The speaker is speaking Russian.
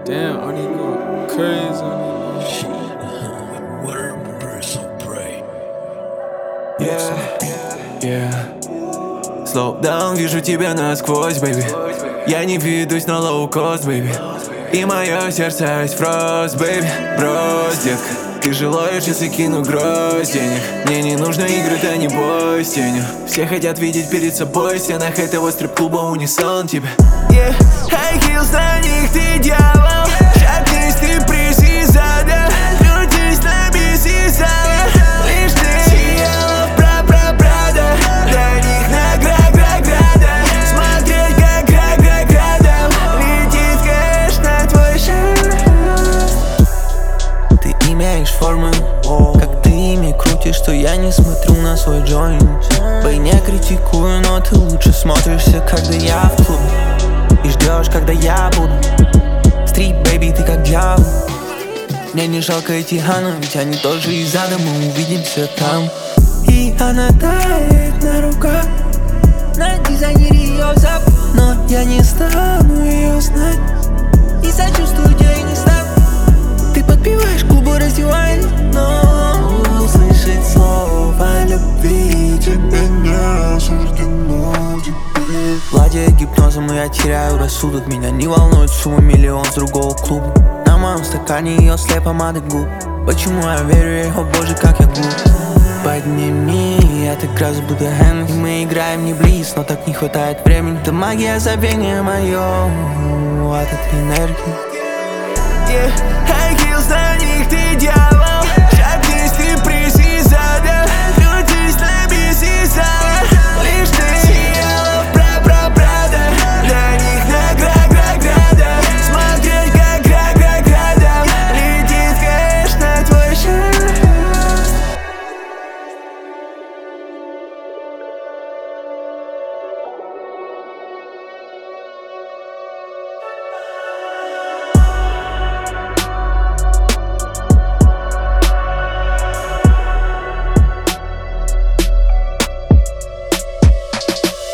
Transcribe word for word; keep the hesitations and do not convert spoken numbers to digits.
Damn, I need to go crazy on it. Shit, whatever birds of prey. Yeah, yeah. Slow down, вижу тебя насквозь, baby. Я не ведусь на лоу-кост, baby. И мое сердце есть фрост, baby. Брось, детка, ты желаешь, если кину гроздь денег. Мне не нужно игры, да не бой с тенью. Все хотят видеть перед собой в стенах этого стрип-клуба унисон тебе. Yeah, high heels, на них ты дьявол. Шагнись, ты призи зада. Крутись на биси зала. Лишь ты сияла пра-пра-прада. Для них наград-град-града. Смотреть, как град-град-градом летит кэш на твой шаг. Ты имеешь форму, как ты ими крутишь, что я не смотрю на свой джойнт. Бэй, не критикую, но ты лучше смотришься, когда я в клубе. И ждешь, когда я буду. Стрит, бэйби, ты как дьявол. Мне не жалко эти Хана, ведь они тоже из ада, мы увидимся там. И она тает на руках, на дизайнере ее зап. Но я не стану ее знать и сочувствую тебе не став. Ты подпеваешь клубу, раздеваясь, но услышать слово любви тебе не суждено. Владея гипнозом, и я теряю рассудок. Меня не волнует сумма миллион с другого клуба. На моем стакане ее след помады губ. Почему я верю ей, о боже, как я глуп. Подними, я так раз буду хэнг. И мы играем не близ, но так не хватает времени. Это магия забвения мое от этой энергии. Yeah, high heels,